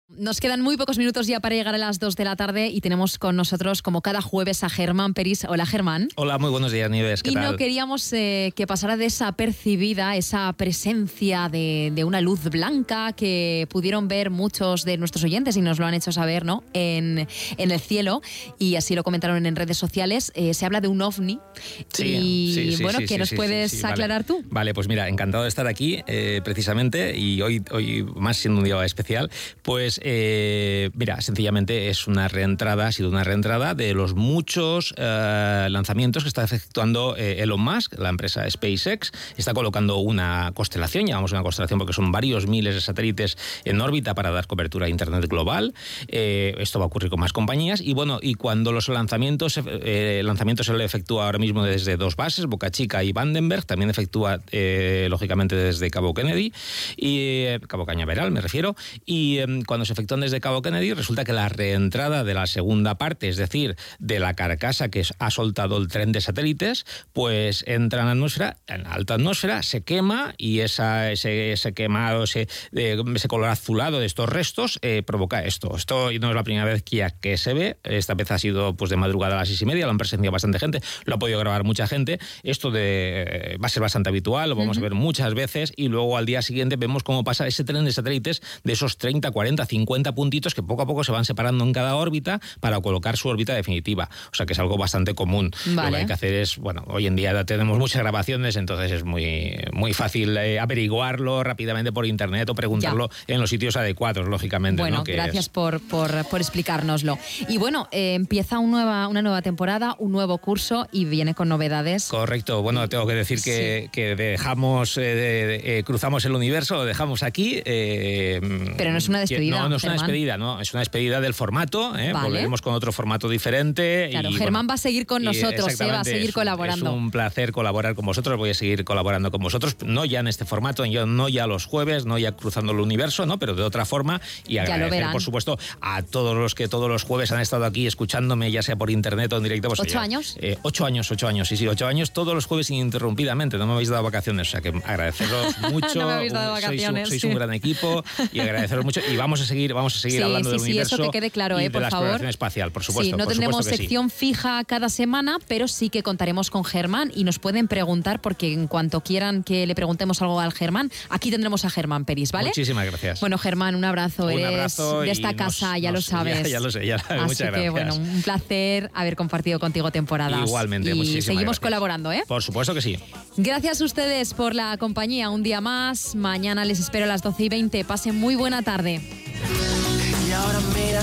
Nos quedan muy pocos minutos ya para llegar a las 2 de la tarde y tenemos con nosotros, como cada jueves, a Germán Peris. Hola, Germán. Hola, muy buenos días, Nieves. ¿Qué tal? Y no queríamos que pasara desapercibida esa presencia de una luz blanca que pudieron ver muchos de nuestros oyentes y nos lo han hecho saber, ¿no? En el cielo, y así lo comentaron en redes sociales. Se habla de un ovni. ¿Qué nos puedes aclarar tú? Vale, pues mira, encantado de estar aquí, precisamente, y hoy más siendo un día especial, pues mira, sencillamente es una reentrada, ha sido una reentrada de los muchos lanzamientos que está efectuando Elon Musk. La empresa SpaceX está colocando una constelación, llamamos una constelación porque son varios miles de satélites en órbita para dar cobertura a Internet global. Esto va a ocurrir con más compañías y bueno, y cuando los lanzamientos se le efectúa ahora mismo desde dos bases, Boca Chica y Vandenberg, también efectúa lógicamente desde Cabo Kennedy y Cabo Cañaveral me refiero, y cuando se efectúan desde Cabo Kennedy, resulta que la reentrada de la segunda parte, es decir, de la carcasa que ha soltado el tren de satélites, pues entra en la atmósfera, en la alta atmósfera, se quema y ese quemado, ese color azulado de estos restos provoca esto. Esto no es la primera vez que se ve. Esta vez ha sido pues de madrugada a las 6:30, lo han presenciado bastante gente, lo ha podido grabar mucha gente. Esto va a ser bastante habitual, lo vamos a ver muchas veces, y luego al día siguiente vemos cómo pasa ese tren de satélites de esos 30, 40, 50 puntitos que poco a poco se van separando en cada órbita para colocar su órbita definitiva. O sea que es algo bastante común. Vale. Lo que hay que hacer es, bueno, hoy en día tenemos muchas grabaciones, entonces es muy, muy fácil averiguarlo rápidamente por internet o preguntarlo en los sitios adecuados, lógicamente. Bueno, ¿no? gracias por explicárnoslo. Y bueno, empieza una nueva temporada, un nuevo curso y viene con novedades. Correcto. Bueno, tengo que decir que dejamos, cruzamos el universo, lo dejamos aquí. Pero no es una despedida. No es una despedida, no. Es una despedida del formato. Vale. Volveremos con otro formato diferente. Claro, y, Germán va a seguir con nosotros, va a seguir colaborando. Es un placer colaborar con vosotros. Voy a seguir colaborando con vosotros, no ya en este formato, no ya los jueves, no ya cruzando el universo, ¿no? Pero de otra forma. Y agradecer, por supuesto, a todos los que todos los jueves han estado aquí escuchándome, ya sea por internet o en directo. Pues, 8 años. 8 años, sí, 8 años, todos los jueves ininterrumpidamente. No me habéis dado vacaciones, o sea que agradeceros mucho. No me habéis dado vacaciones. Sois un gran equipo y agradeceros mucho. Y vamos a seguir hablando del universo. Eso que quede claro, y de por la favor. exploración espacial, por supuesto. Sí, no tendremos sección fija cada semana, pero sí que contaremos con Germán y nos pueden preguntar, porque en cuanto quieran que le preguntemos algo al Germán, aquí tendremos a Germán Peris, ¿vale? Muchísimas gracias. Bueno, Germán, un abrazo. Eres de esta casa, ya lo sabes. Ya lo sé, muchas gracias. Así que, bueno, un placer haber compartido contigo temporadas. Igualmente, y muchísimas seguimos gracias. colaborando, ¿eh? Por supuesto que sí. Gracias a ustedes por la compañía un día más. Mañana les espero a las 12:20. Pasen muy buena tarde.